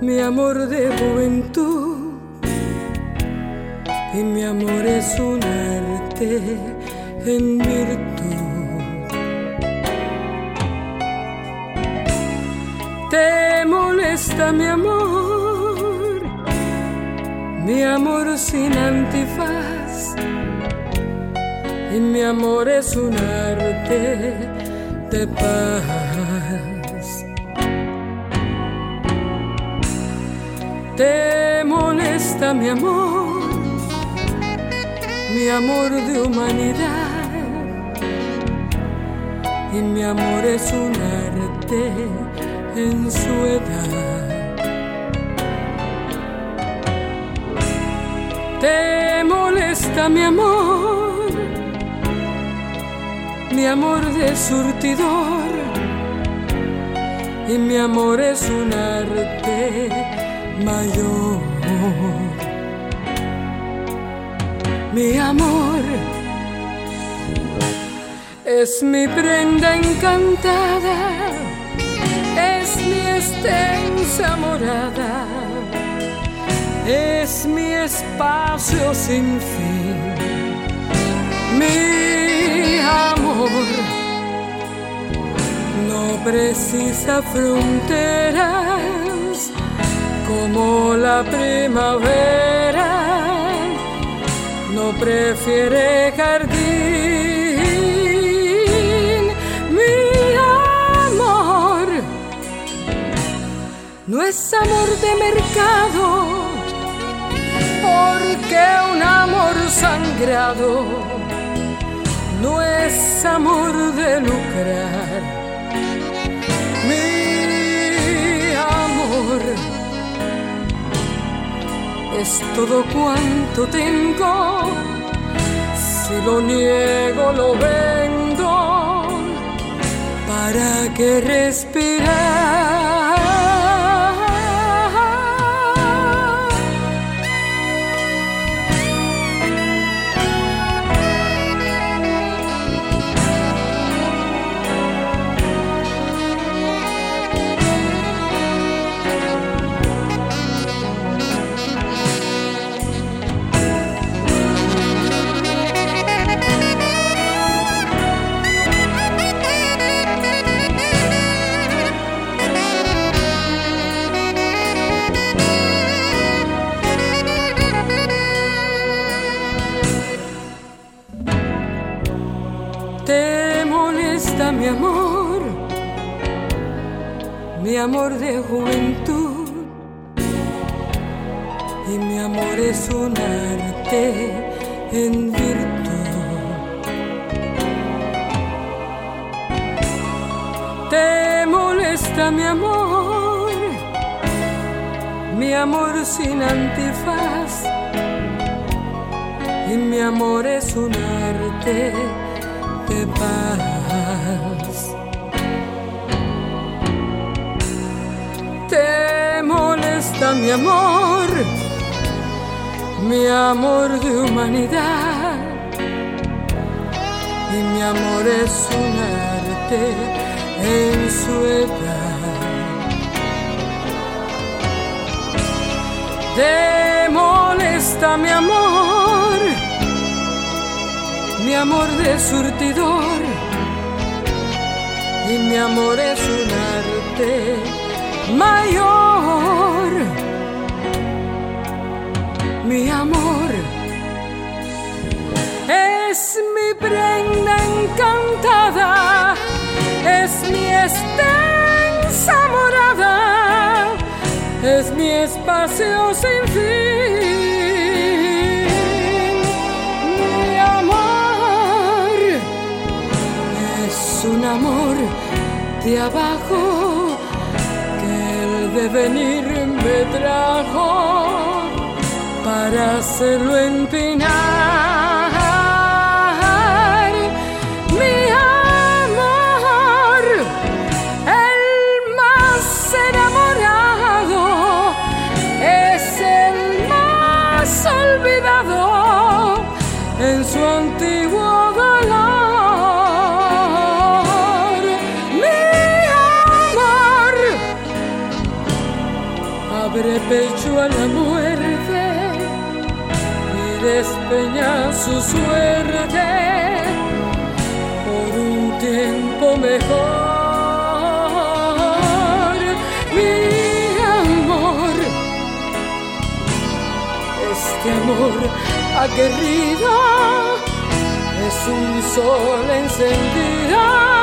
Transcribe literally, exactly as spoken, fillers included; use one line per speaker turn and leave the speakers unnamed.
mi amor de juventud y mi amor es un arte en virtud. ¿Te molesta mi amor? Mi amor sin antifaz y mi amor es un arte de paz. ¿Te molesta mi amor? Mi amor de humanidad y mi amor es un arte en su edad. ¿Te molesta mi amor? Mi amor de surtidor y mi amor es un arte mayor. Mi amor es mi prenda encantada, es mi extensa morada, es mi espacio sin fin. Mi amor no precisa fronteras como la primavera, no prefiere jardín. Mi amor no es amor de mercado, porque un amor sangrado no es amor de lucrar. Mi amor es todo cuanto tengo, si lo niego lo vendo, ¿para qué respirar? ¿Te molesta mi amor? Mi amor de juventud y mi amor es un arte en virtud. ¿Te molesta mi amor? Mi amor sin antifaz y mi amor es un arte de paz. ¿Te molesta mi amor? Mi amor de humanidad y mi amor es un arte en su edad. ¿Te molesta mi amor? Mi amor de surtidor y mi amor es un arte mayor. Mi amor es mi prenda encantada, es mi extensa morada, es mi espacio sin fin. Un amor de abajo que el devenir me trajo para hacerlo empinar. Mi amor, el más enamorado, es el más olvidado en su antiguo dolor. despeña su suerte por un tiempo mejor. Mi amor, este amor aguerrido es un sol encendido